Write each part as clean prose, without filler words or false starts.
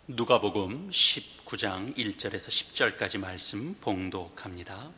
누가복음 19장 1절에서 10절까지 말씀 봉독합니다.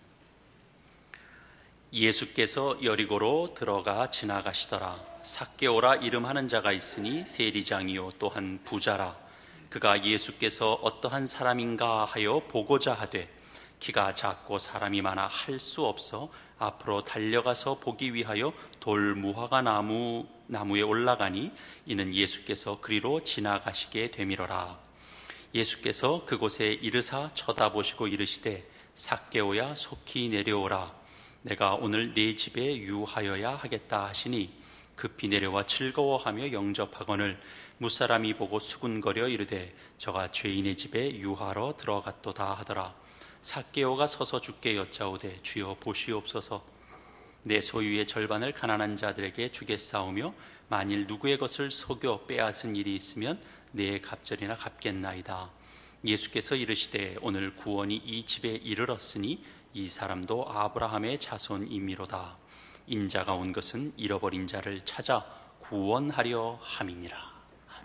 예수께서 여리고로 들어가 지나가시더라. 삭개오라 이름하는 자가 있으니 세리장이요 또한 부자라. 그가 예수께서 어떠한 사람인가 하여 보고자 하되 키가 작고 사람이 많아 할 수 없어 앞으로 달려가서 보기 위하여 돌무화과 나무에 올라가니 이는 예수께서 그리로 지나가시게 되미러라. 예수께서 그곳에 이르사 쳐다보시고 이르시되 삭개오야 속히 내려오라. 내가 오늘 네 집에 유하여야 하겠다 하시니 급히 내려와 즐거워하며 영접하거늘 무사람이 보고 수군거려 이르되 저가 죄인의 집에 유하러 들어갔도다 하더라. 삭개오가 서서 주께 여짜오되 주여 보시옵소서. 내 소유의 절반을 가난한 자들에게 주겠사오며 만일 누구의 것을 속여 빼앗은 일이 있으면 내 갑절이나 갚겠나이다. 예수께서 이르시되 오늘 구원이 이 집에 이르렀으니 이 사람도 아브라함의 자손이미로다. 인자가 온 것은 잃어버린 자를 찾아 구원하려 함이니라.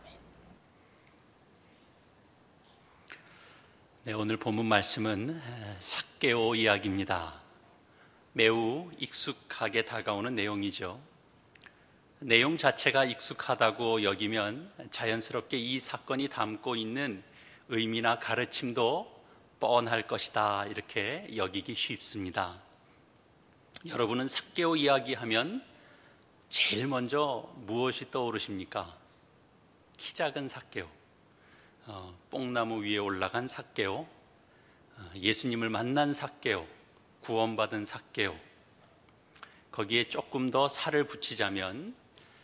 네, 오늘 본문 말씀은 삭개오 이야기입니다. 매우 익숙하게 다가오는 내용이죠. 내용 자체가 익숙하다고 여기면 자연스럽게 이 사건이 담고 있는 의미나 가르침도 뻔할 것이다 이렇게 여기기 쉽습니다. 여러분은 삭개오 이야기하면 제일 먼저 무엇이 떠오르십니까? 키 작은 삭개오, 뽕나무 위에 올라간 삭개오, 예수님을 만난 삭개오, 구원받은 삭개오. 거기에 조금 더 살을 붙이자면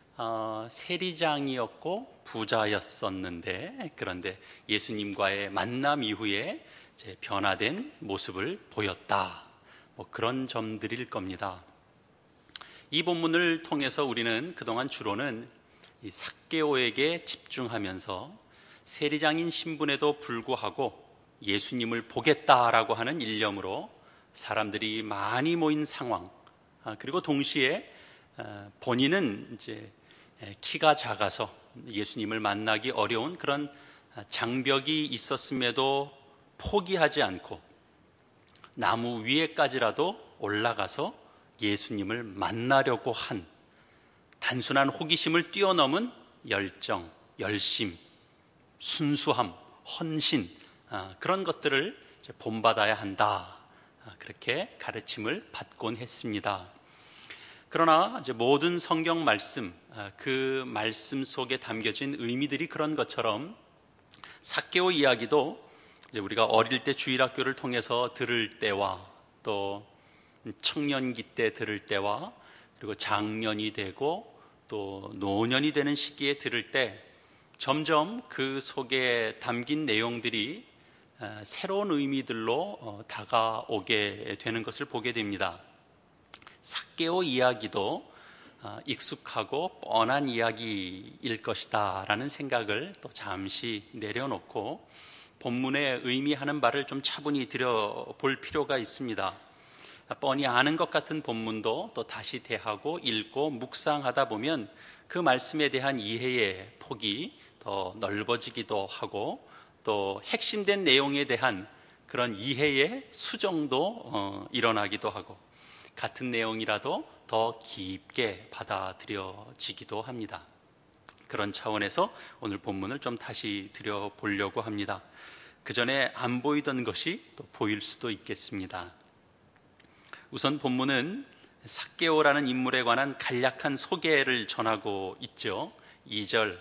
세리장이었고 부자였었는데 그런데 예수님과의 만남 이후에 이제 변화된 모습을 보였다. 그런 점들일 겁니다. 이 본문을 통해서 우리는 그동안 주로는 이 삭개오에게 집중하면서 세리장인 신분에도 불구하고 예수님을 보겠다라고 하는 일념으로 사람들이 많이 모인 상황, 그리고 동시에 본인은 이제 키가 작아서 예수님을 만나기 어려운 그런 장벽이 있었음에도 포기하지 않고 나무 위에까지라도 올라가서 예수님을 만나려고 한 단순한 호기심을 뛰어넘은 열정, 열심, 순수함, 헌신, 그런 것들을 본받아야 한다. 그렇게 가르침을 받곤 했습니다. 그러나 이제 모든 성경 말씀, 그 말씀 속에 담겨진 의미들이 그런 것처럼 삭개오 이야기도 이제 우리가 어릴 때 주일학교를 통해서 들을 때와 또 청년기 때 들을 때와 그리고 장년이 되고 또 노년이 되는 시기에 들을 때 점점 그 속에 담긴 내용들이 새로운 의미들로 다가오게 되는 것을 보게 됩니다. 삭개오 이야기도 익숙하고 뻔한 이야기일 것이다 라는 생각을 또 잠시 내려놓고 본문의 의미하는 바를 좀 차분히 들여볼 필요가 있습니다. 뻔히 아는 것 같은 본문도 또 다시 대하고 읽고 묵상하다 보면 그 말씀에 대한 이해의 폭이 더 넓어지기도 하고 또 핵심된 내용에 대한 그런 이해의 수정도 일어나기도 하고 같은 내용이라도 더 깊게 받아들여지기도 합니다. 그런 차원에서 오늘 본문을 좀 다시 들여보려고 합니다. 그 전에 안 보이던 것이 또 보일 수도 있겠습니다. 우선 본문은 삭개오라는 인물에 관한 간략한 소개를 전하고 있죠. 2절,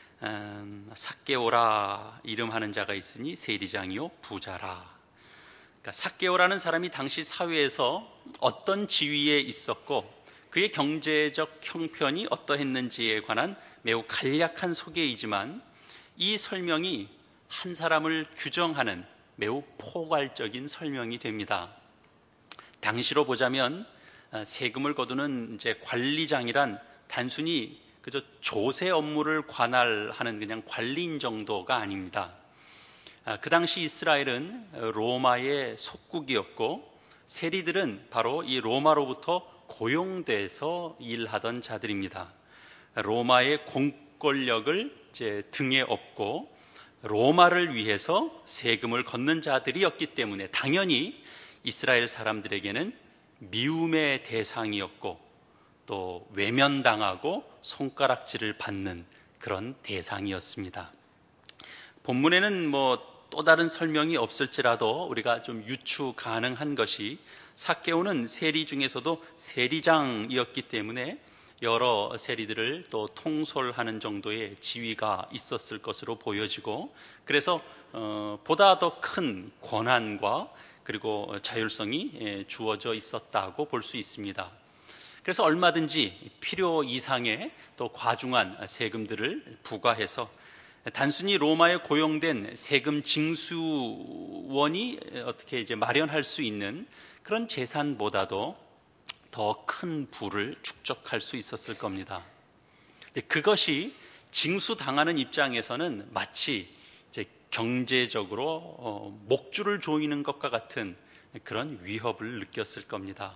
삭개오라 이름하는 자가 있으니 세리장이요 부자라. 그러니까 삭개오라는 사람이 당시 사회에서 어떤 지위에 있었고 그의 경제적 형편이 어떠했는지에 관한 매우 간략한 소개이지만 이 설명이 한 사람을 규정하는 매우 포괄적인 설명이 됩니다. 당시로 보자면 세금을 거두는 이제 관리장이란 단순히 그저 조세 업무를 관할하는 그냥 관리인 정도가 아닙니다. 그 당시 이스라엘은 로마의 속국이었고 세리들은 바로 이 로마로부터 고용돼서 일하던 자들입니다. 로마의 공권력을 이제 등에 업고 로마를 위해서 세금을 걷는 자들이었기 때문에 당연히 이스라엘 사람들에게는 미움의 대상이었고 또 외면당하고 손가락질을 받는 그런 대상이었습니다. 본문에는 또 다른 설명이 없을지라도 우리가 좀 유추 가능한 것이 삭개오는 세리 중에서도 세리장이었기 때문에 여러 세리들을 또 통솔하는 정도의 지위가 있었을 것으로 보여지고, 그래서 보다 더 큰 권한과 그리고 자율성이 주어져 있었다고 볼 수 있습니다. 그래서 얼마든지 필요 이상의 또 과중한 세금들을 부과해서 단순히 로마에 고용된 세금 징수원이 어떻게 이제 마련할 수 있는 그런 재산보다도 더 큰 부를 축적할 수 있었을 겁니다. 그것이 징수당하는 입장에서는 마치 이제 경제적으로 목줄을 조이는 것과 같은 그런 위협을 느꼈을 겁니다.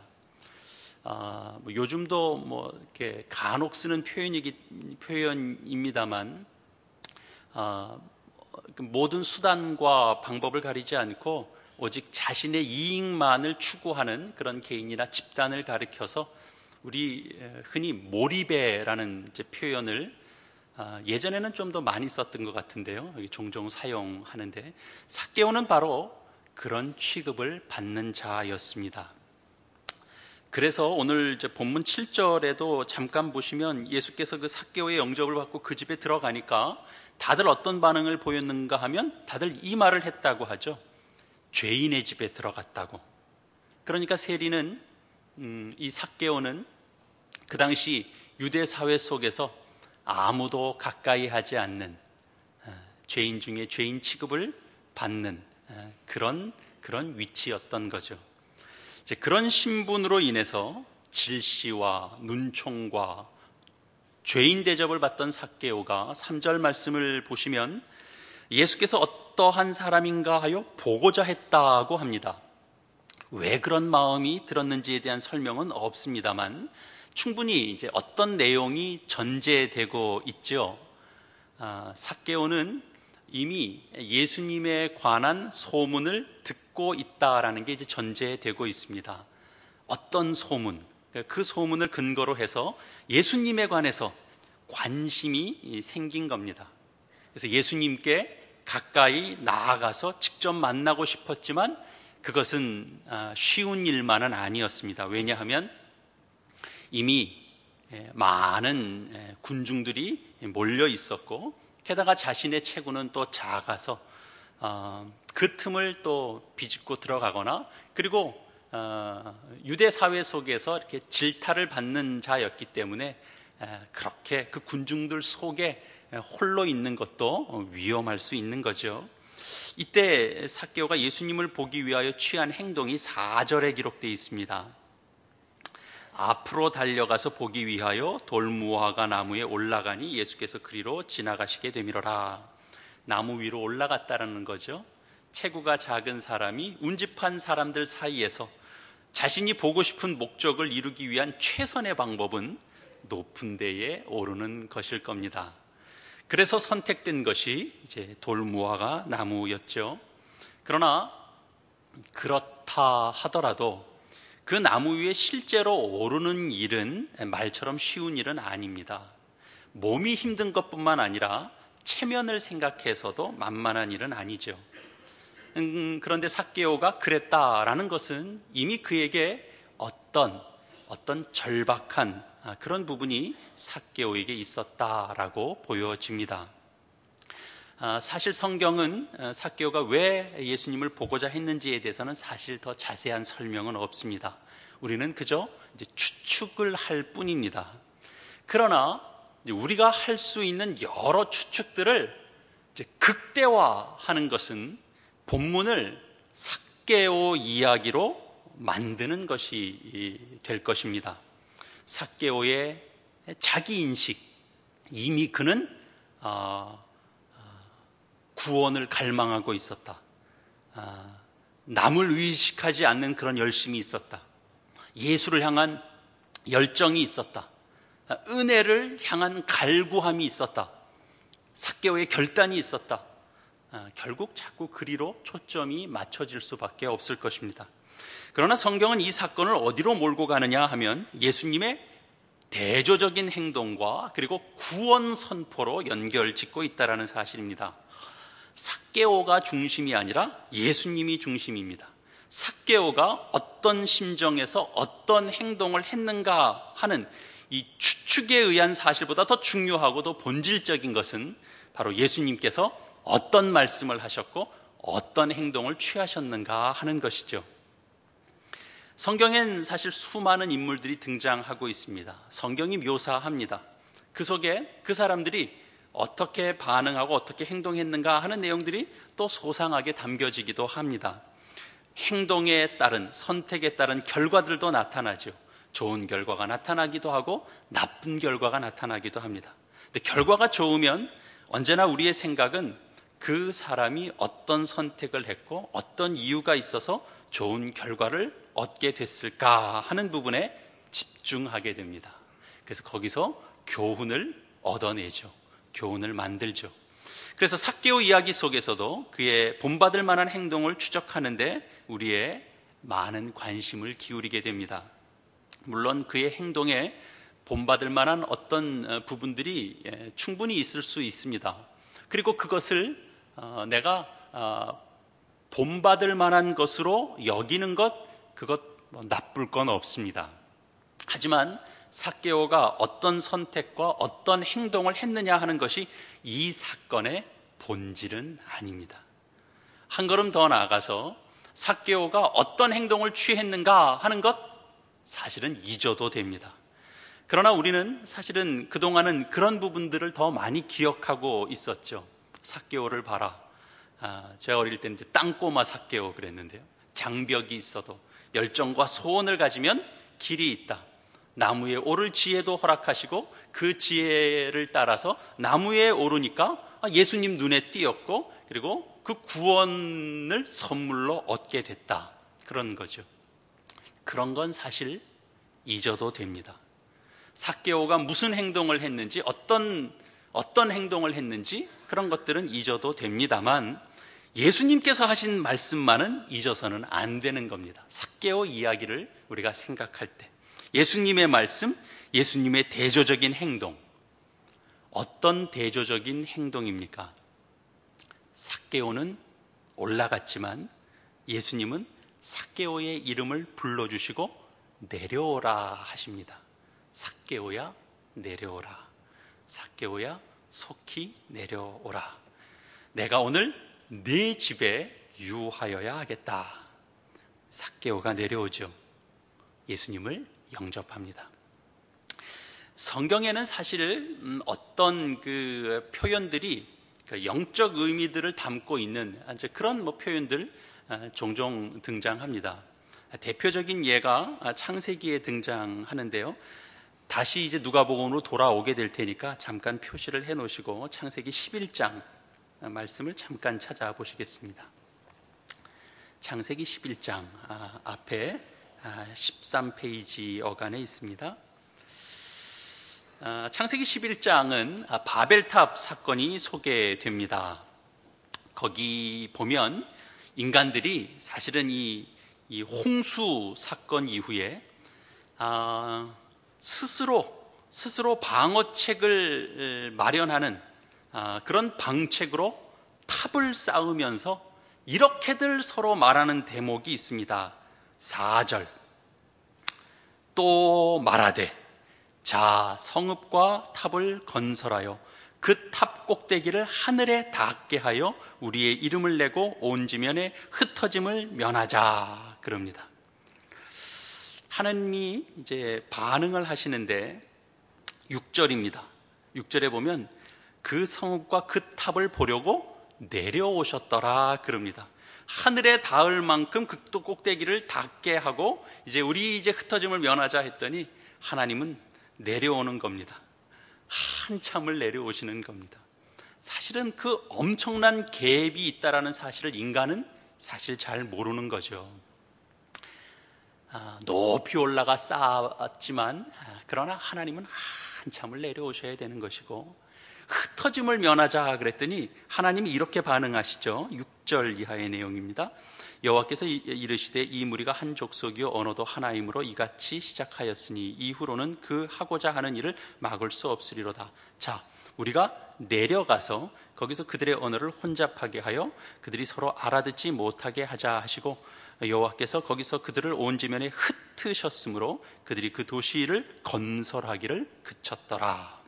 요즘도 이렇게 간혹 쓰는 표현입니다만, 모든 수단과 방법을 가리지 않고 오직 자신의 이익만을 추구하는 그런 개인이나 집단을 가리켜서 우리 흔히 몰입해라는 표현을 예전에는 좀 더 많이 썼던 것 같은데요, 종종 사용하는데, 삭개오는 바로 그런 취급을 받는 자였습니다. 그래서 오늘 이제 본문 7절에도 잠깐 보시면 예수께서 그 삭개오의 영접을 받고 그 집에 들어가니까 다들 어떤 반응을 보였는가 하면 다들 이 말을 했다고 하죠. 죄인의 집에 들어갔다고. 그러니까 세리는 이 삭개오는 그 당시 유대 사회 속에서 아무도 가까이 하지 않는 죄인 중에 죄인 취급을 받는 그런 위치였던 거죠. 이제 그런 신분으로 인해서 질시와 눈총과 죄인 대접을 받던 삭개오가 3절 말씀을 보시면 예수께서 어떠한 사람인가 하여 보고자 했다고 합니다. 왜 그런 마음이 들었는지에 대한 설명은 없습니다만 충분히 이제 어떤 내용이 전제되고 있죠. 삭개오는 이미 예수님에 관한 소문을 듣고 있다라는 게 이제 전제되고 있습니다. 어떤 소문, 그 소문을 근거로 해서 예수님에 관해서 관심이 생긴 겁니다. 그래서 예수님께 가까이 나아가서 직접 만나고 싶었지만 그것은 쉬운 일만은 아니었습니다. 왜냐하면 이미 많은 군중들이 몰려 있었고 게다가 자신의 체구는 또 작아서 그 틈을 또 비집고 들어가거나, 그리고 유대 사회 속에서 이렇게 질타를 받는 자였기 때문에 그렇게 그 군중들 속에 홀로 있는 것도 위험할 수 있는 거죠. 이때 삭개오가 예수님을 보기 위하여 취한 행동이 4절에 기록되어 있습니다. 앞으로 달려가서 보기 위하여 돌무화과 나무에 올라가니 예수께서 그리로 지나가시게 되미러라. 나무 위로 올라갔다라는 거죠. 체구가 작은 사람이 운집한 사람들 사이에서 자신이 보고 싶은 목적을 이루기 위한 최선의 방법은 높은 데에 오르는 것일 겁니다. 그래서 선택된 것이 이제 돌무화과 나무였죠. 그러나 그렇다 하더라도 그 나무 위에 실제로 오르는 일은 말처럼 쉬운 일은 아닙니다. 몸이 힘든 것뿐만 아니라 체면을 생각해서도 만만한 일은 아니죠. 그런데 삭개오가 그랬다라는 것은 이미 그에게 어떤 절박한 그런 부분이 삭개오에게 있었다라고 보여집니다. 사실 성경은 삭개오가 왜 예수님을 보고자 했는지에 대해서는 사실 더 자세한 설명은 없습니다. 우리는 그저 이제 추측을 할 뿐입니다. 그러나 우리가 할 수 있는 여러 추측들을 이제 극대화하는 것은 본문을 삭개오 이야기로 만드는 것이 될 것입니다. 삭개오의 자기인식, 이미 그는 구원을 갈망하고 있었다. 남을 의식하지 않는 그런 열심이 있었다. 예수를 향한 열정이 있었다. 은혜를 향한 갈구함이 있었다. 삭개오의 결단이 있었다. 결국 자꾸 그리로 초점이 맞춰질 수밖에 없을 것입니다. 그러나 성경은 이 사건을 어디로 몰고 가느냐 하면 예수님의 대조적인 행동과 그리고 구원 선포로 연결짓고 있다는 사실입니다. 삭개오가 중심이 아니라 예수님이 중심입니다. 삭개오가 어떤 심정에서 어떤 행동을 했는가 하는 이 추측에 의한 사실보다 더 중요하고 더 본질적인 것은 바로 예수님께서 어떤 말씀을 하셨고 어떤 행동을 취하셨는가 하는 것이죠. 성경엔 사실 수많은 인물들이 등장하고 있습니다. 성경이 묘사합니다. 그 속에 그 사람들이 어떻게 반응하고 어떻게 행동했는가 하는 내용들이 또 소상하게 담겨지기도 합니다. 행동에 따른, 선택에 따른 결과들도 나타나죠. 좋은 결과가 나타나기도 하고 나쁜 결과가 나타나기도 합니다. 근데 결과가 좋으면 언제나 우리의 생각은 그 사람이 어떤 선택을 했고 어떤 이유가 있어서 좋은 결과를 얻게 됐을까 하는 부분에 집중하게 됩니다. 그래서 거기서 교훈을 얻어내죠. 교훈을 만들죠. 그래서 삭개오 이야기 속에서도 그의 본받을 만한 행동을 추적하는데 우리의 많은 관심을 기울이게 됩니다. 물론 그의 행동에 본받을 만한 어떤 부분들이 충분히 있을 수 있습니다. 그리고 그것을 내가 본받을 만한 것으로 여기는 그것 나쁠 건 없습니다. 하지만 삭개오가 어떤 선택과 어떤 행동을 했느냐 하는 것이 이 사건의 본질은 아닙니다. 한 걸음 더 나아가서 삭개오가 어떤 행동을 취했는가 하는 것 사실은 잊어도 됩니다. 그러나 우리는 사실은 그동안은 그런 부분들을 더 많이 기억하고 있었죠. 삭개오를 봐라. 제가 어릴 때는 이제 땅꼬마 삭개오 그랬는데요. 장벽이 있어도 열정과 소원을 가지면 길이 있다. 나무에 오를 지혜도 허락하시고 그 지혜를 따라서 나무에 오르니까 예수님 눈에 띄었고 그리고 그 구원을 선물로 얻게 됐다. 그런 거죠. 그런 건 사실 잊어도 됩니다. 삭개오가 무슨 행동을 했는지 어떤 행동을 했는지 그런 것들은 잊어도 됩니다만 예수님께서 하신 말씀만은 잊어서는 안 되는 겁니다. 삭개오 이야기를 우리가 생각할 때 예수님의 말씀, 예수님의 대조적인 행동, 어떤 대조적인 행동입니까? 삭개오는 올라갔지만 예수님은 삭개오의 이름을 불러주시고 내려오라 하십니다. 삭개오야 내려오라. 삭개오야 속히 내려오라. 내가 오늘 네 집에 유하여야 하겠다. 삭개오가 내려오죠. 예수님을 영접합니다. 성경에는 사실 어떤 그 표현들이 영적 의미들을 담고 있는 그런 표현들 종종 등장합니다. 대표적인 예가 창세기에 등장하는데요. 다시 이제 누가복음으로 돌아오게 될 테니까 잠깐 표시를 해 놓으시고 창세기 11장 말씀을 잠깐 찾아보시겠습니다. 창세기 11장 앞에 13페이지 어간에 있습니다. 창세기 11장은 바벨탑 사건이 소개됩니다. 거기 보면 인간들이 사실은 이 홍수 사건 이후에 스스로 방어책을 마련하는 그런 방책으로 탑을 쌓으면서 이렇게들 서로 말하는 대목이 있습니다. 4절 또 말하되 자 성읍과 탑을 건설하여 그 탑 꼭대기를 하늘에 닿게 하여 우리의 이름을 내고 온 지면에 흩어짐을 면하자 그럽니다. 하나님이 이제 반응을 하시는데 6절입니다. 6절에 보면 그 성읍과 그 탑을 보려고 내려오셨더라 그럽니다. 하늘에 닿을 만큼 그 꼭대기를 닿게 하고 우리 흩어짐을 면하자 했더니 하나님은 내려오는 겁니다. 한참을 내려오시는 겁니다. 사실은 그 엄청난 갭이 있다라는 사실을 인간은 사실 잘 모르는 거죠. 높이 올라가 쌓았지만 그러나 하나님은 한참을 내려오셔야 되는 것이고 흩어짐을 면하자 그랬더니 하나님이 이렇게 반응하시죠. 6절 이하의 내용입니다. 여호와께서 이르시되 이 무리가 한 족속이요 언어도 하나이므로 이같이 시작하였으니 이후로는 그 하고자 하는 일을 막을 수 없으리로다. 자, 우리가 내려가서 거기서 그들의 언어를 혼잡하게 하여 그들이 서로 알아듣지 못하게 하자 하시고, 여호와께서 거기서 그들을 온 지면에 흩으셨으므로 그들이 그 도시를 건설하기를 그쳤더라.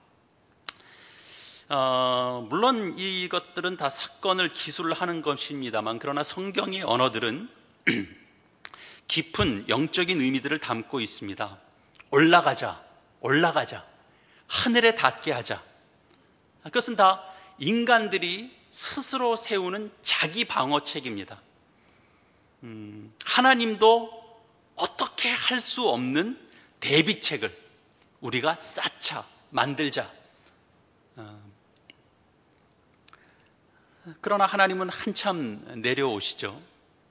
물론 이것들은 다 사건을 기술을 하는 것입니다만, 그러나 성경의 언어들은 깊은 영적인 의미들을 담고 있습니다. 올라가자, 올라가자, 하늘에 닿게 하자. 그것은 다 인간들이 스스로 세우는 자기 방어책입니다. 하나님도 어떻게 할 수 없는 대비책을 우리가 쌓자, 만들자. 그러나 하나님은 한참 내려오시죠.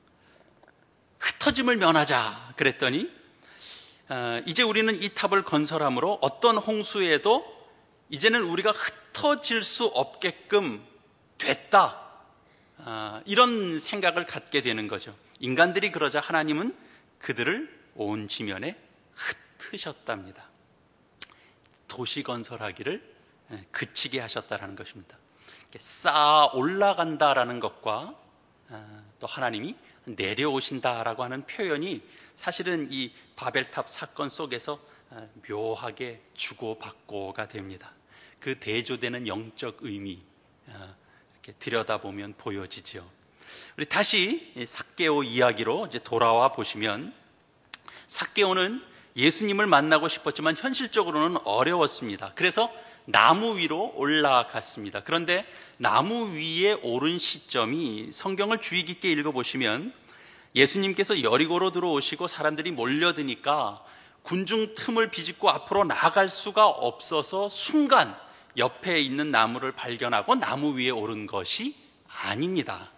흩어짐을 면하자 그랬더니 이제 우리는 이 탑을 건설함으로 어떤 홍수에도 이제는 우리가 흩어질 수 없게끔 됐다, 이런 생각을 갖게 되는 거죠. 인간들이 그러자 하나님은 그들을 온 지면에 흩으셨답니다. 도시 건설하기를 그치게 하셨다라는 것입니다. 쌓아 올라간다라는 것과 또 하나님이 내려오신다라고 하는 표현이 사실은 이 바벨탑 사건 속에서 묘하게 주고받고가 됩니다. 그 대조되는 영적 의미, 이렇게 들여다보면 보여지죠. 우리 다시 삭개오 이야기로 이제 돌아와 보시면, 삭개오는 예수님을 만나고 싶었지만 현실적으로는 어려웠습니다. 그래서 나무 위로 올라갔습니다. 그런데 나무 위에 오른 시점이, 성경을 주의 깊게 읽어보시면 예수님께서 여리고로 들어오시고 사람들이 몰려드니까 군중 틈을 비집고 앞으로 나아갈 수가 없어서 순간 옆에 있는 나무를 발견하고 나무 위에 오른 것이 아닙니다.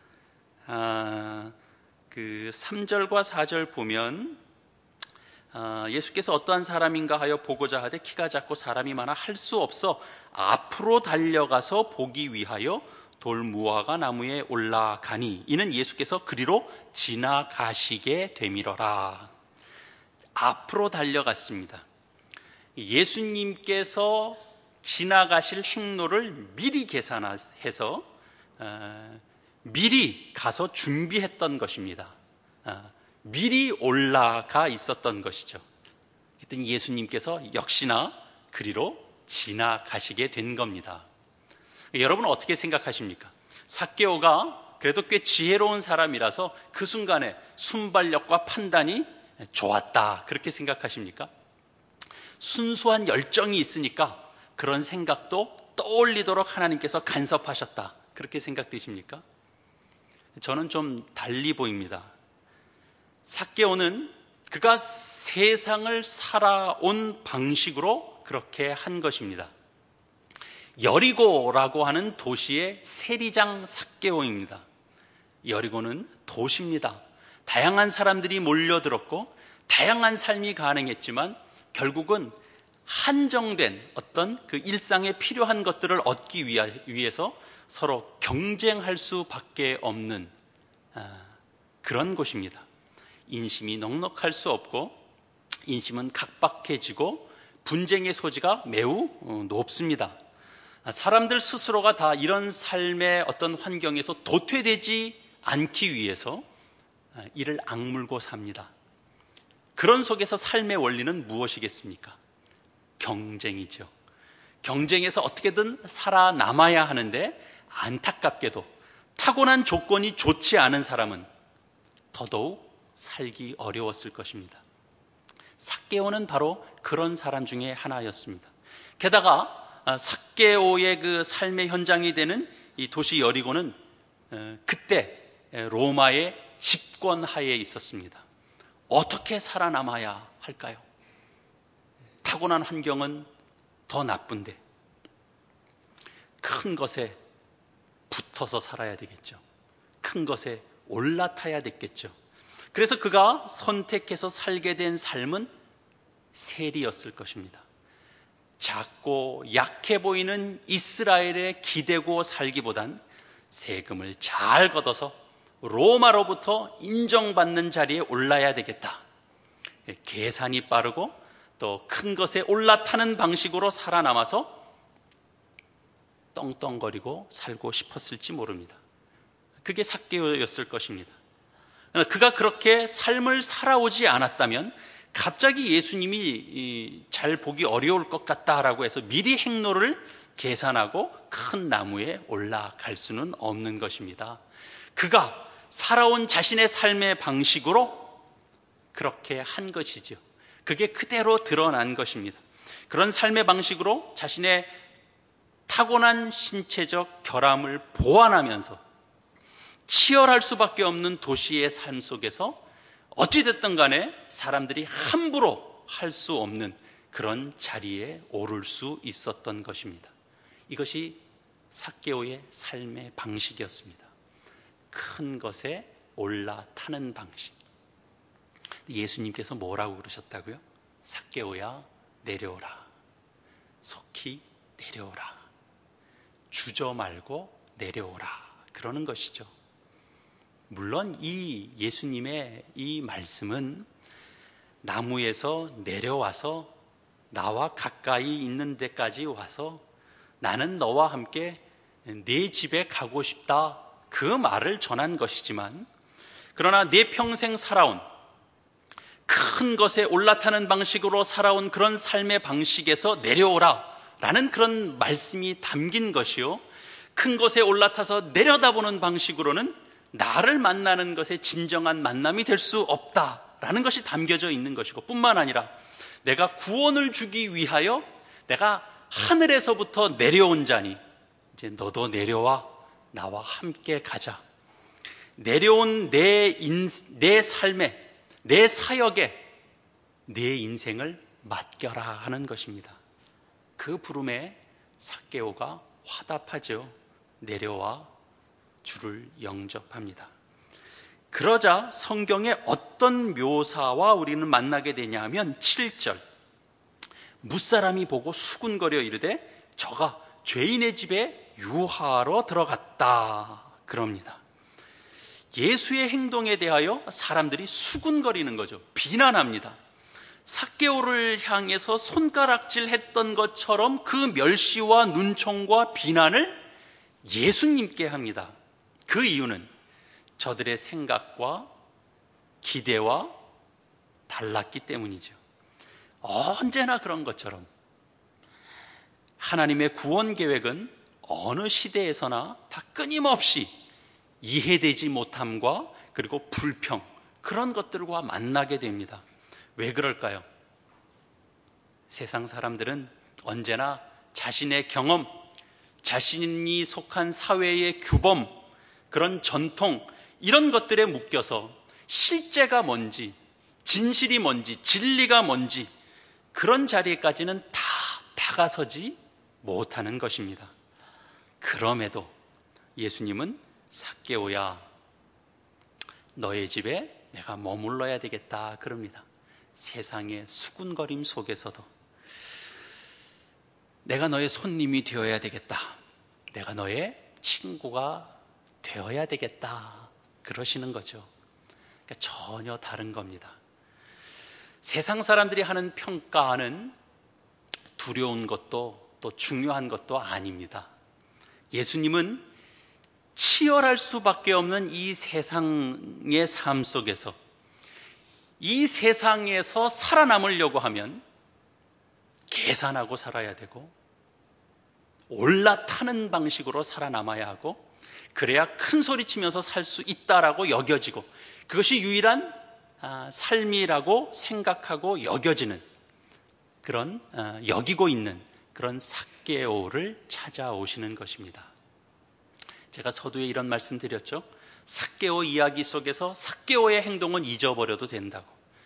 그 3절과 4절 보면 예수께서 어떠한 사람인가 하여 보고자 하되 키가 작고 사람이 많아 할 수 없어 앞으로 달려가서 보기 위하여 돌무화과 나무에 올라가니 이는 예수께서 그리로 지나가시게 되미러라. 앞으로 달려갔습니다. 예수님께서 지나가실 행로를 미리 계산해서 미리 가서 준비했던 것입니다. 미리 올라가 있었던 것이죠. 그랬더니 예수님께서 역시나 그리로 지나가시게 된 겁니다. 여러분은 어떻게 생각하십니까? 삭개오가 그래도 꽤 지혜로운 사람이라서 그 순간에 순발력과 판단이 좋았다, 그렇게 생각하십니까? 순수한 열정이 있으니까 그런 생각도 떠올리도록 하나님께서 간섭하셨다, 그렇게 생각되십니까? 저는 좀 달리 보입니다. 삭개오는 그가 세상을 살아온 방식으로 그렇게 한 것입니다. 여리고라고 하는 도시의 세리장 삭개오입니다. 여리고는 도시입니다. 다양한 사람들이 몰려들었고 다양한 삶이 가능했지만 결국은 한정된 어떤 그 일상에 필요한 것들을 얻기 위해서 서로 경쟁할 수밖에 없는 그런 곳입니다. 인심이 넉넉할 수 없고 인심은 각박해지고 분쟁의 소지가 매우 높습니다. 사람들 스스로가 다 이런 삶의 어떤 환경에서 도태되지 않기 위해서 이를 악물고 삽니다. 그런 속에서 삶의 원리는 무엇이겠습니까? 경쟁이죠. 경쟁에서 어떻게든 살아남아야 하는데 안타깝게도 타고난 조건이 좋지 않은 사람은 더더욱 살기 어려웠을 것입니다. 삭개오는 바로 그런 사람 중에 하나였습니다. 게다가 삭개오의 그 삶의 현장이 되는 이 도시 여리고는 그때 로마의 집권 하에 있었습니다. 어떻게 살아남아야 할까요? 타고난 환경은 더 나쁜데 큰 것에 붙어서 살아야 되겠죠. 큰 것에 올라타야 됐겠죠. 그래서 그가 선택해서 살게 된 삶은 세리였을 것입니다. 작고 약해 보이는 이스라엘에 기대고 살기보단 세금을 잘 걷어서 로마로부터 인정받는 자리에 올라야 되겠다. 계산이 빠르고 또 큰 것에 올라타는 방식으로 살아남아서 떵떵거리고 살고 싶었을지 모릅니다. 그게 삭개오였을 것입니다. 그가 그렇게 삶을 살아오지 않았다면 갑자기 예수님이 잘 보기 어려울 것 같다라고 해서 미리 행로를 계산하고 큰 나무에 올라갈 수는 없는 것입니다. 그가 살아온 자신의 삶의 방식으로 그렇게 한 것이죠. 그게 그대로 드러난 것입니다. 그런 삶의 방식으로 자신의 타고난 신체적 결함을 보완하면서 치열할 수밖에 없는 도시의 삶 속에서 어찌됐든 간에 사람들이 함부로 할 수 없는 그런 자리에 오를 수 있었던 것입니다. 이것이 삭개오의 삶의 방식이었습니다. 큰 것에 올라타는 방식. 예수님께서 뭐라고 그러셨다고요? 삭개오야, 내려오라. 속히 내려오라. 주저 말고 내려오라. 그러는 것이죠. 물론 이 예수님의 이 말씀은 나무에서 내려와서 나와 가까이 있는 데까지 와서 나는 너와 함께 네 집에 가고 싶다, 그 말을 전한 것이지만, 그러나 내 평생 살아온 큰 것에 올라타는 방식으로 살아온 그런 삶의 방식에서 내려오라 라는 그런 말씀이 담긴 것이요, 큰 것에 올라타서 내려다보는 방식으로는 나를 만나는 것에 진정한 만남이 될 수 없다라는 것이 담겨져 있는 것이고, 뿐만 아니라 내가 구원을 주기 위하여 내가 하늘에서부터 내려온 자니 이제 너도 내려와 나와 함께 가자. 내려온 내 삶에, 내 사역에 내 인생을 맡겨라 하는 것입니다. 그 부름에 삭개오가 화답하죠. 내려와 주를 영접합니다. 그러자 성경의 어떤 묘사와 우리는 만나게 되냐 하면 7절, 무사람이 보고 수군거려 이르되 저가 죄인의 집에 유하러 들어갔다 그럽니다. 예수의 행동에 대하여 사람들이 수군거리는 거죠. 비난합니다. 삭개오를 향해서 손가락질했던 것처럼 그 멸시와 눈총과 비난을 예수님께 합니다. 그 이유는 저들의 생각과 기대와 달랐기 때문이죠. 언제나 그런 것처럼 하나님의 구원 계획은 어느 시대에서나 다 끊임없이 이해되지 못함과 그리고 불평, 그런 것들과 만나게 됩니다. 왜 그럴까요? 세상 사람들은 언제나 자신의 경험, 자신이 속한 사회의 규범, 그런 전통, 이런 것들에 묶여서 실제가 뭔지, 진실이 뭔지, 진리가 뭔지 그런 자리까지는 다 다가서지 못하는 것입니다. 그럼에도 예수님은 삭개오야, 너의 집에 내가 머물러야 되겠다 그럽니다. 세상의 수군거림 속에서도 내가 너의 손님이 되어야 되겠다, 내가 너의 친구가 되어야 되겠다 그러시는 거죠. 그러니까 전혀 다른 겁니다. 세상 사람들이 하는 평가는 두려운 것도 또 중요한 것도 아닙니다. 예수님은 치열할 수밖에 없는 이 세상의 삶 속에서, 이 세상에서 살아남으려고 하면 계산하고 살아야 되고 올라타는 방식으로 살아남아야 하고, 그래야 큰 소리 치면서 살 수 있다라고 여겨지고, 그것이 유일한 삶이라고 생각하고 여겨지는 그런, 여기고 있는 그런 삭개오를 찾아오시는 것입니다. 제가 서두에 이런 말씀 드렸죠. 삭개오 이야기 속에서 삭개오의 행동은 잊어버려도 된다고.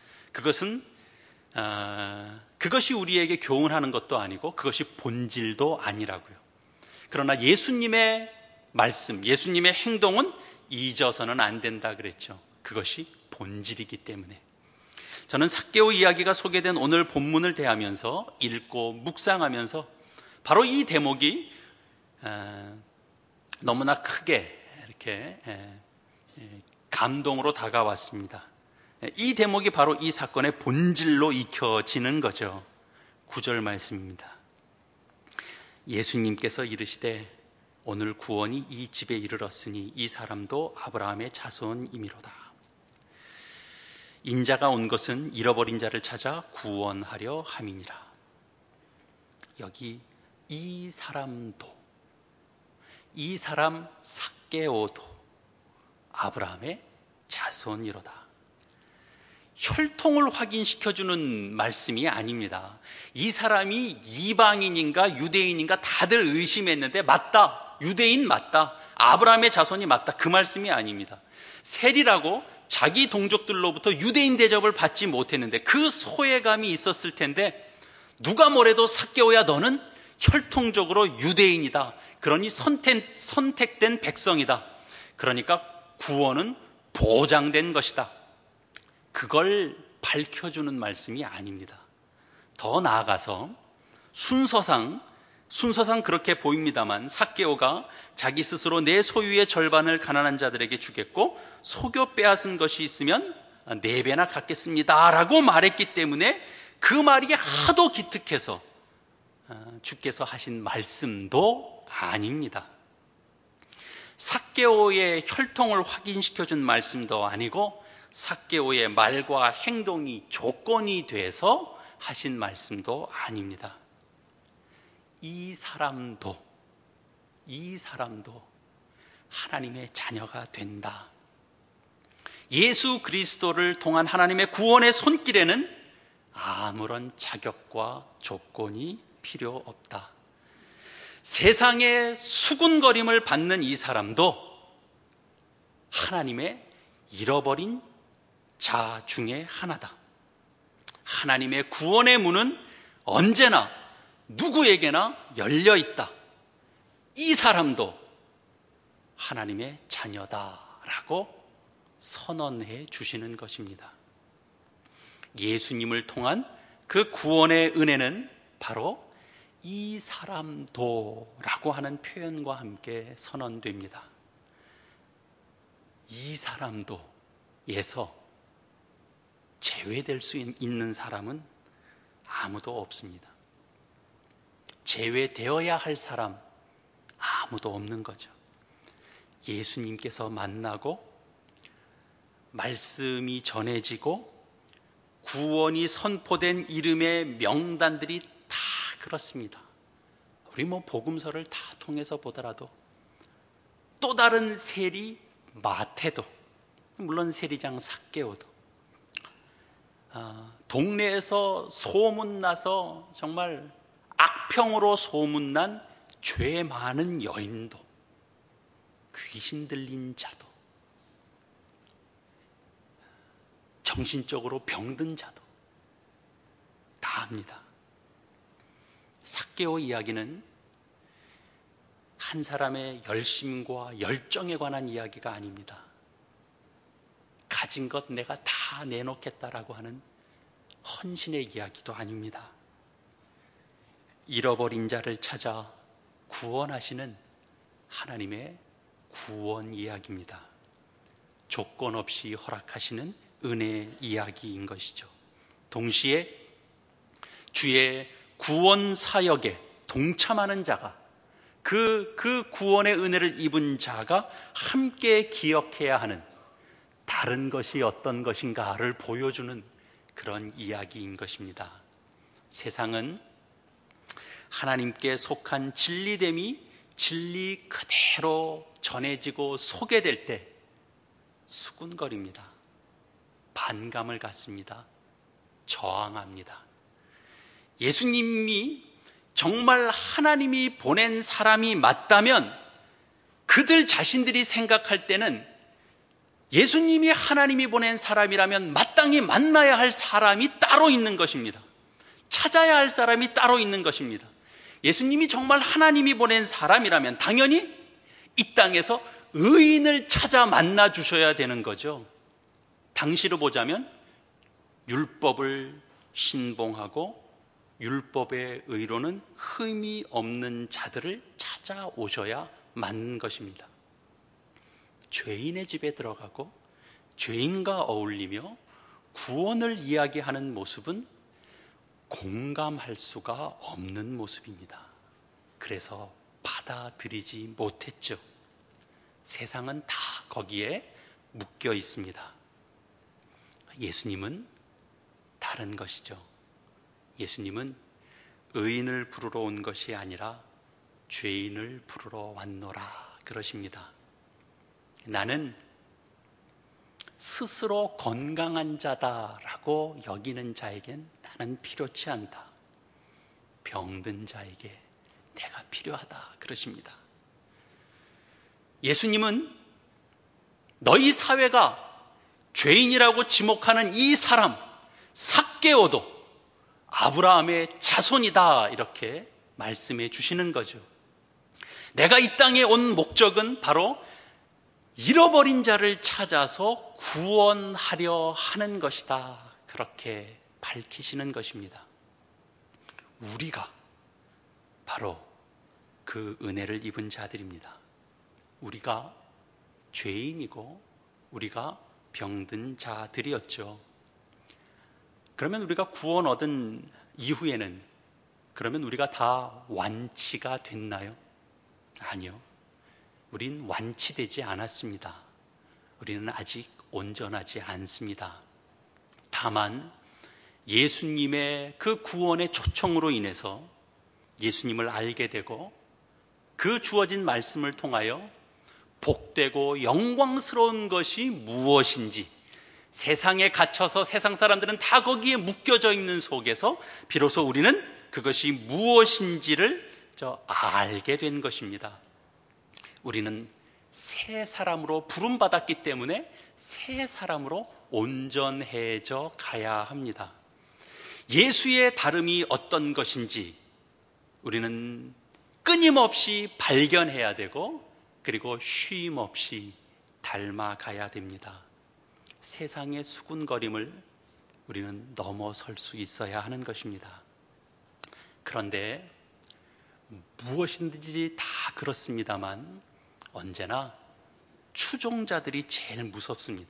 그것이 우리에게 교훈하는 것도 아니고 그것이 본질도 아니라고요. 그러나 예수님의 말씀, 예수님의 행동은 잊어서는 안 된다 그랬죠. 그것이 본질이기 때문에. 저는 삭개오 이야기가 소개된 오늘 본문을 대하면서 읽고 묵상하면서 바로 이 대목이 너무나 크게 이렇게 감동으로 다가왔습니다. 이 대목이 바로 이 사건의 본질로 익혀지는 거죠. 9절 말씀입니다. 예수님께서 이르시되 오늘 구원이 이 집에 이르렀으니 이 사람도 아브라함의 자손이미로다. 인자가 온 것은 잃어버린 자를 찾아 구원하려 함이니라. 여기 이 사람도, 이 사람 삭개오도 아브라함의 자손이로다. 혈통을 확인시켜주는 말씀이 아닙니다. 이 사람이 이방인인가 유대인인가 다들 의심했는데 맞다, 유대인 맞다, 아브라함의 자손이 맞다, 그 말씀이 아닙니다. 셀이라고 자기 동족들로부터 유대인 대접을 받지 못했는데 그 소외감이 있었을 텐데 누가 뭐래도 삭개오야 너는 혈통적으로 유대인이다, 그러니 선택된 백성이다, 그러니까 구원은 보장된 것이다, 그걸 밝혀주는 말씀이 아닙니다. 더 나아가서 순서상 그렇게 보입니다만 삭개오가 자기 스스로 내 소유의 절반을 가난한 자들에게 주겠고 속여 빼앗은 것이 있으면 4배나 갚겠습니다 라고 말했기 때문에 그 말이 하도 기특해서 주께서 하신 말씀도 아닙니다. 삭개오의 혈통을 확인시켜준 말씀도 아니고 삭개오의 말과 행동이 조건이 돼서 하신 말씀도 아닙니다. 이 사람도 하나님의 자녀가 된다. 예수 그리스도를 통한 하나님의 구원의 손길에는 아무런 자격과 조건이 필요 없다. 세상의 수군거림을 받는 이 사람도 하나님의 잃어버린 자 중에 하나다. 하나님의 구원의 문은 언제나 누구에게나 열려 있다. 이 사람도 하나님의 자녀다라고 선언해 주시는 것입니다. 예수님을 통한 그 구원의 은혜는 바로 이 사람도라고 하는 표현과 함께 선언됩니다. 이 사람도에서 제외될 수 있는 사람은 아무도 없습니다. 제외되어야 할 사람 아무도 없는 거죠. 예수님께서 만나고 말씀이 전해지고 구원이 선포된 이름의 명단들이 다 그렇습니다. 우리 복음서를 다 통해서 보더라도 또 다른 세리 마태도, 물론 세리장 삭개오도, 동네에서 소문나서 정말 악평으로 소문난 죄 많은 여인도, 귀신 들린 자도, 정신적으로 병든 자도 다 합니다. 삭개오 이야기는 한 사람의 열심과 열정에 관한 이야기가 아닙니다. 가진 것 내가 다 내놓겠다라고 하는 헌신의 이야기도 아닙니다. 잃어버린 자를 찾아 구원하시는 하나님의 구원 이야기입니다. 조건 없이 허락하시는 은혜 이야기인 것이죠. 동시에 주의 구원 사역에 동참하는 자가, 그 구원의 은혜를 입은 자가 함께 기억해야 하는 다른 것이 어떤 것인가를 보여주는 그런 이야기인 것입니다. 세상은 하나님께 속한 진리됨이 진리 그대로 전해지고 소개될 때 수군거립니다. 반감을 갖습니다. 저항합니다. 예수님이 정말 하나님이 보낸 사람이 맞다면 그들 자신들이 생각할 때는 예수님이 하나님이 보낸 사람이라면 마땅히 만나야 할 사람이 따로 있는 것입니다. 찾아야 할 사람이 따로 있는 것입니다. 예수님이 정말 하나님이 보낸 사람이라면 당연히 이 땅에서 의인을 찾아 만나 주셔야 되는 거죠. 당시로 보자면 율법을 신봉하고 율법의 의로는 흠이 없는 자들을 찾아오셔야 맞는 것입니다. 죄인의 집에 들어가고 죄인과 어울리며 구원을 이야기하는 모습은 공감할 수가 없는 모습입니다. 그래서 받아들이지 못했죠. 세상은 다 거기에 묶여 있습니다. 예수님은 다른 것이죠. 예수님은 의인을 부르러 온 것이 아니라 죄인을 부르러 왔노라 그러십니다. 나는 스스로 건강한 자다라고 여기는 자에겐 나는 필요치 않다. 병든 자에게 내가 필요하다 그러십니다. 예수님은 너희 사회가 죄인이라고 지목하는 이 사람 삭개오도 아브라함의 자손이다 이렇게 말씀해 주시는 거죠. 내가 이 땅에 온 목적은 바로 잃어버린 자를 찾아서 구원하려 하는 것이다 그렇게 밝히시는 것입니다. 우리가 바로 그 은혜를 입은 자들입니다. 우리가 죄인이고 우리가 병든 자들이었죠. 그러면 우리가 구원 얻은 이후에는 그러면 우리가 다 완치가 됐나요? 아니요. 우린 완치되지 않았습니다. 우리는 아직 온전하지 않습니다. 다만 예수님의 그 구원의 초청으로 인해서 예수님을 알게 되고 그 주어진 말씀을 통하여 복되고 영광스러운 것이 무엇인지 세상에 갇혀서 세상 사람들은 다 거기에 묶여져 있는 속에서 비로소 우리는 그것이 무엇인지를 알게 된 것입니다. 우리는 새 사람으로 부름받았기 때문에 새 사람으로 온전해져 가야 합니다. 예수의 다름이 어떤 것인지 우리는 끊임없이 발견해야 되고 그리고 쉼 없이 닮아가야 됩니다. 세상의 수군거림을 우리는 넘어설 수 있어야 하는 것입니다. 그런데 무엇이든지 다 그렇습니다만 언제나 추종자들이 제일 무섭습니다.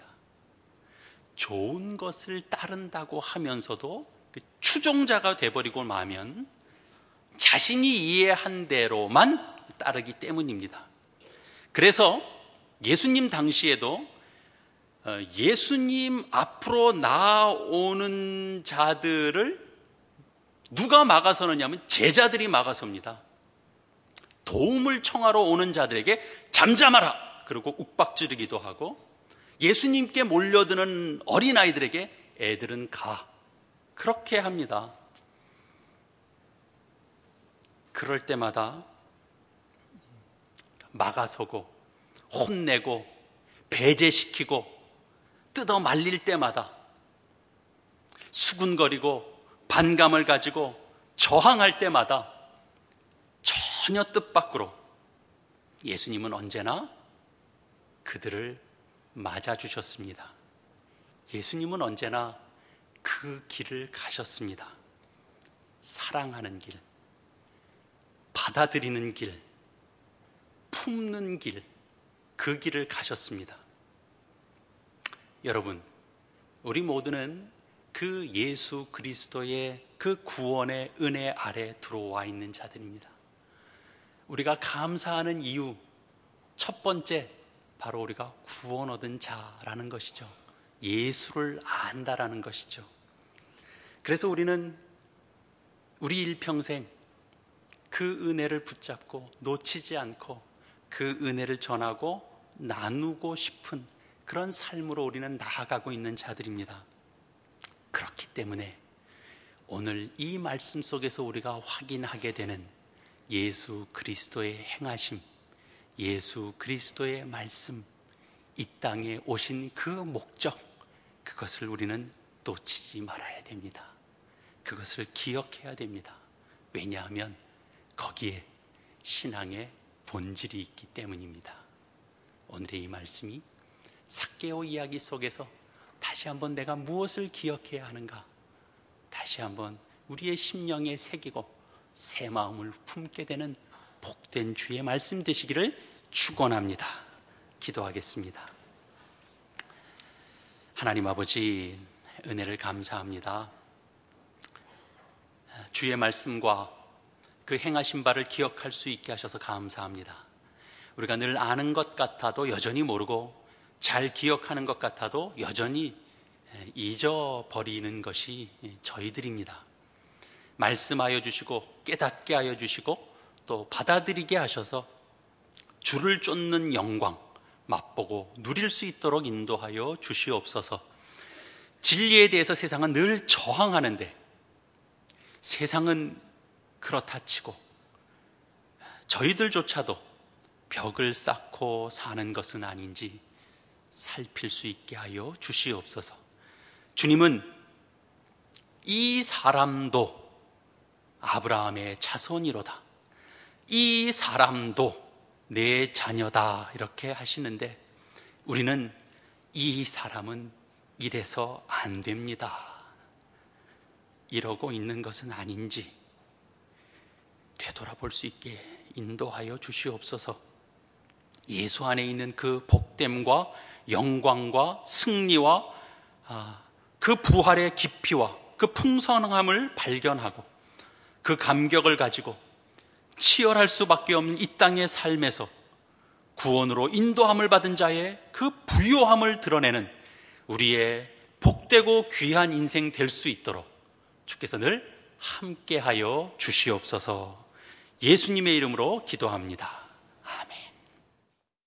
좋은 것을 따른다고 하면서도 그 추종자가 돼버리고 나면 자신이 이해한 대로만 따르기 때문입니다. 그래서 예수님 당시에도 예수님 앞으로 나오는 자들을 누가 막아서느냐면 제자들이 막아섭니다. 도움을 청하러 오는 자들에게 잠잠하라 그리고 욱박지르기도 하고 예수님께 몰려드는 어린아이들에게 애들은 가 그렇게 합니다. 그럴 때마다 막아서고 혼내고 배제시키고 뜯어 말릴 때마다 수군거리고 반감을 가지고 저항할 때마다 전혀 뜻밖으로 예수님은 언제나 그들을 맞아주셨습니다. 예수님은 언제나 그 길을 가셨습니다. 사랑하는 길, 받아들이는 길, 품는 길, 그 길을 가셨습니다. 여러분, 우리 모두는 그 예수 그리스도의 그 구원의 은혜 아래 들어와 있는 자들입니다. 우리가 감사하는 이유 첫 번째 바로 우리가 구원 얻은 자라는 것이죠. 예수를 안다라는 것이죠. 그래서 우리는 우리 일평생 그 은혜를 붙잡고 놓치지 않고 그 은혜를 전하고 나누고 싶은 그런 삶으로 우리는 나아가고 있는 자들입니다. 그렇기 때문에 오늘 이 말씀 속에서 우리가 확인하게 되는 예수 그리스도의 행하심, 예수 그리스도의 말씀, 이 땅에 오신 그 목적, 그것을 우리는 놓치지 말아야 됩니다. 그것을 기억해야 됩니다. 왜냐하면 거기에 신앙의 본질이 있기 때문입니다. 오늘의 이 말씀이 삭개오 이야기 속에서 다시 다시 한번 내가 무엇을 기억해야 하는가, 다시 한번 우리의 심령에 새기고 새 마음을 품게 되는 복된 주의 말씀 되시기를 축원합니다. 기도하겠습니다. 하나님 아버지, 은혜를 감사합니다. 주의 말씀과 그 행하신 바를 기억할 수 있게 하셔서 감사합니다. 우리가 늘 아는 것 같아도 여전히 모르고, 잘 기억하는 것 같아도 여전히 잊어버리는 것이 저희들입니다. 말씀하여 주시고 깨닫게 하여 주시고 또 받아들이게 하셔서 주를 쫓는 영광 맛보고 누릴 수 있도록 인도하여 주시옵소서. 진리에 대해서 세상은 늘 저항하는데, 세상은 그렇다 치고 저희들조차도 벽을 쌓고 사는 것은 아닌지 살필 수 있게 하여 주시옵소서. 주님은 이 사람도 아브라함의 자손이로다, 이 사람도 내 자녀다, 이렇게 하시는데 우리는 이 사람은 이래서 안 됩니다, 이러고 있는 것은 아닌지 되돌아볼 수 있게 인도하여 주시옵소서. 예수 안에 있는 그 복됨과 영광과 승리와 그 부활의 깊이와 그 풍성함을 발견하고 그 감격을 가지고 치열할 수밖에 없는 이 땅의 삶에서 구원으로 인도함을 받은 자의 그 부요함을 드러내는 우리의 복되고 귀한 인생 될 수 있도록 주께서 늘 함께하여 주시옵소서. 예수님의 이름으로 기도합니다.